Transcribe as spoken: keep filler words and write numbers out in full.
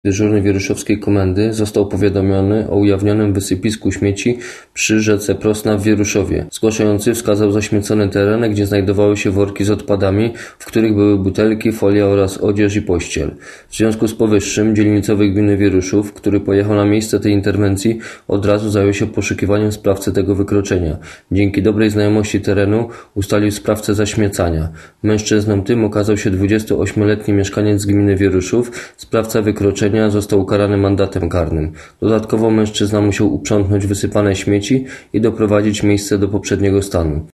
Dyżurny wieruszowskiej komendy został powiadomiony o ujawnionym wysypisku śmieci przy rzece Prosna w Wieruszowie. Zgłaszający wskazał zaśmiecone tereny, gdzie znajdowały się worki z odpadami, w których były butelki, folia oraz odzież i pościel. W związku z powyższym dzielnicowy gminy Wieruszów, który pojechał na miejsce tej interwencji, od razu zajął się poszukiwaniem sprawcy tego wykroczenia. Dzięki dobrej znajomości terenu ustalił sprawcę zaśmiecania. Mężczyzną tym okazał się dwudziestoośmioletni mieszkaniec gminy Wieruszów. Sprawca wykroczenia został ukarany mandatem karnym. Dodatkowo mężczyzna musiał uprzątnąć wysypane śmieci i doprowadzić miejsce do poprzedniego stanu.